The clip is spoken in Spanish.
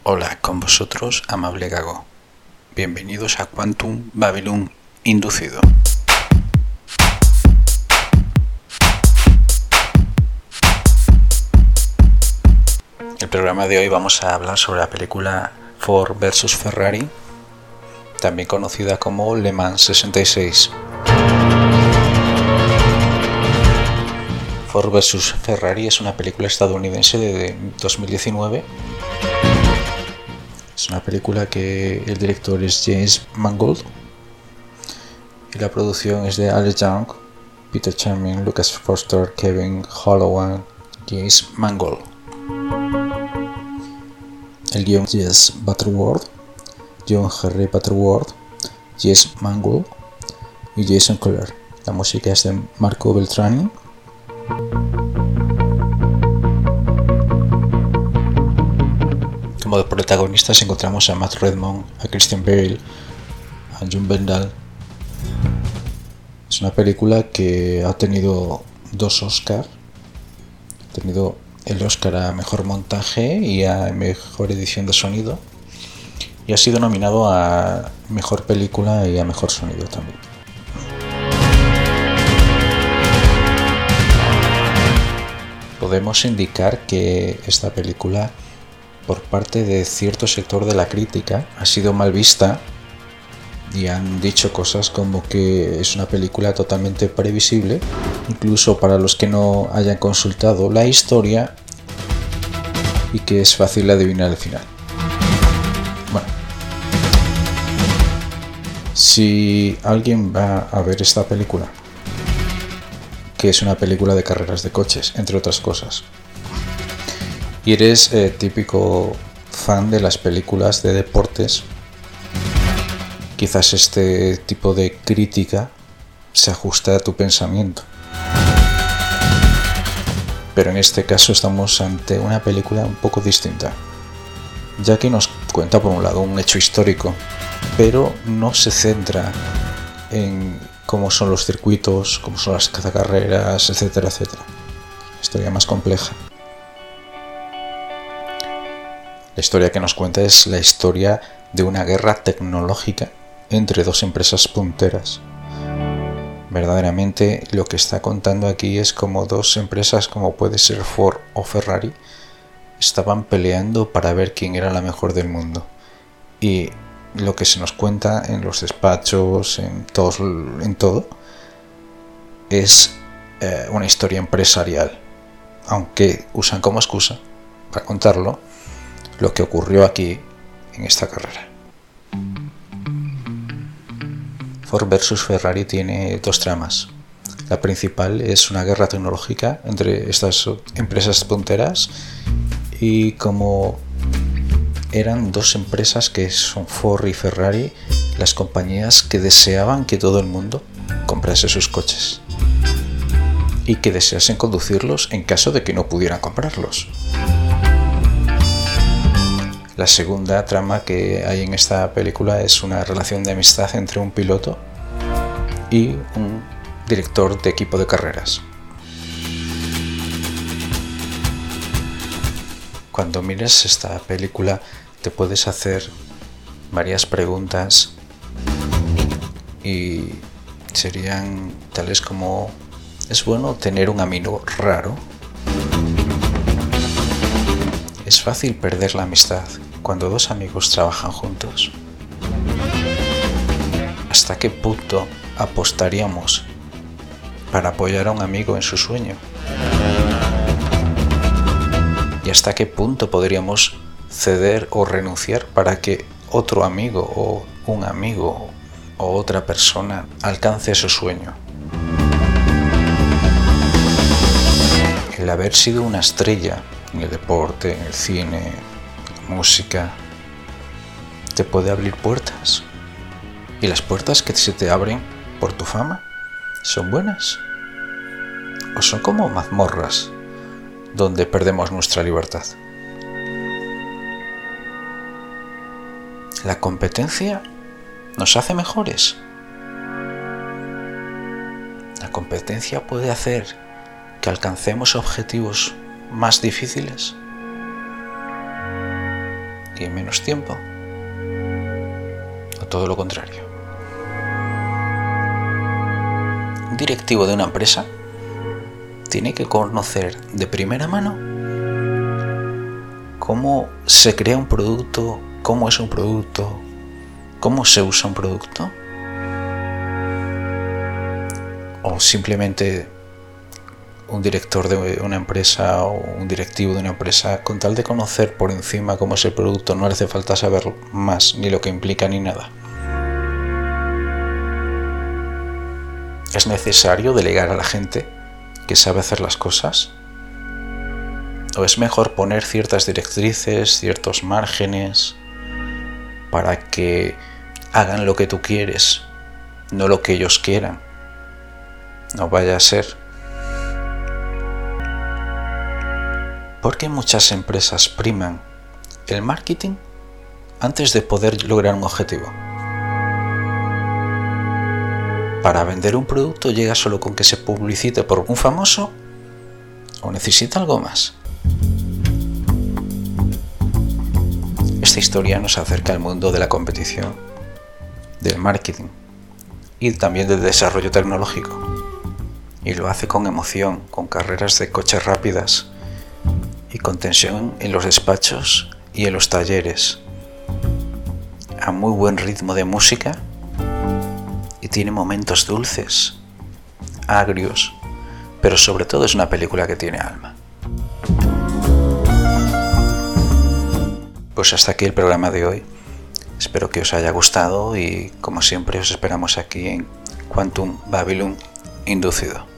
Hola con vosotros, amable Gago. Bienvenidos a Quantum Babylon Inducido. El programa de hoy vamos a hablar sobre la película Ford vs Ferrari, también conocida como Le Mans 66. Ford vs Ferrari es una película estadounidense de 2019. Es una película que el director es James Mangold y la producción es de Alex Young, Peter Charming, Lucas Foster, Kevin Hollowan, James Mangold. El guion es Jess Butterworth, John Henry Butterworth, James Mangold y Jason Kohler. La música es de Marco Beltrami. Como protagonistas encontramos a Matt Redmond, a Christian Bale, a John Bendal. Es una película que ha tenido 2 Oscars. Ha tenido el Oscar a Mejor Montaje y a Mejor Edición de Sonido. Y ha sido nominado a Mejor Película y a Mejor Sonido también. Podemos indicar que esta película, por parte de cierto sector de la crítica, ha sido mal vista y han dicho cosas como que es una película totalmente previsible, incluso para los que no hayan consultado la historia, y que es fácil adivinar el final. Bueno, si alguien va a ver esta película, que es una película de carreras de coches, entre otras cosas, y eres típico fan de las películas de deportes, quizás este tipo de crítica se ajusta a tu pensamiento. Pero en este caso estamos ante una película un poco distinta, ya que nos cuenta por un lado un hecho histórico, pero no se centra en cómo son los circuitos, cómo son las carreras, etcétera, etcétera. Historia más compleja. La historia que nos cuenta es la historia de una guerra tecnológica entre 2 empresas punteras. Verdaderamente lo que está contando aquí es como 2 empresas, como puede ser Ford o Ferrari, estaban peleando para ver quién era la mejor del mundo. Y lo que se nos cuenta en los despachos, en todo, es una historia empresarial, aunque usan como excusa para contarlo lo que ocurrió aquí en esta carrera. Ford vs Ferrari tiene 2 tramas. La principal es una guerra tecnológica entre estas empresas punteras, y como eran 2 empresas que son Ford y Ferrari, las compañías que deseaban que todo el mundo comprase sus coches y que deseasen conducirlos en caso de que no pudieran comprarlos. La segunda trama que hay en esta película es una relación de amistad entre un piloto y un director de equipo de carreras. Cuando mires esta película te puedes hacer varias preguntas, y serían tales como: ¿es bueno tener un amigo raro? ¿Es fácil perder la amistad cuando 2 amigos trabajan juntos? ¿Hasta qué punto apostaríamos para apoyar a un amigo en su sueño? ¿Y hasta qué punto podríamos ceder o renunciar para que otro amigo o un amigo o otra persona alcance su sueño? El haber sido una estrella en el deporte, en el cine, en la música, te puede abrir puertas. ¿Y las puertas que se te abren por tu fama son buenas? ¿O son como mazmorras donde perdemos nuestra libertad? ¿La competencia nos hace mejores? ¿La competencia puede hacer que alcancemos objetivos más difíciles? y en menos tiempo? ¿O todo lo contrario? Un directivo de una empresa tiene que conocer de primera mano cómo se crea un producto, cómo es un producto, cómo se usa un producto. O simplemente un director de una empresa o un directivo de una empresa, con tal de conocer por encima cómo es el producto, no le hace falta saber más, ni lo que implica ni nada. ¿Es necesario delegar a la gente que sabe hacer las cosas? ¿O es mejor poner ciertas directrices, ciertos márgenes para que hagan lo que tú quieres, no lo que ellos quieran? No vaya a ser. Porque muchas empresas priman el marketing antes de poder lograr un objetivo. Para vender un producto llega solo con que se publicite por un famoso, o necesita algo más. Esta historia nos acerca al mundo de la competición, del marketing y también del desarrollo tecnológico. Y lo hace con emoción, con carreras de coches rápidas y con tensión en los despachos y en los talleres, a muy buen ritmo de música, y tiene momentos dulces, agrios, pero sobre todo es una película que tiene alma. Pues hasta aquí el programa de hoy. Espero que os haya gustado y, como siempre, os esperamos aquí en Quantum Babylon Inducido.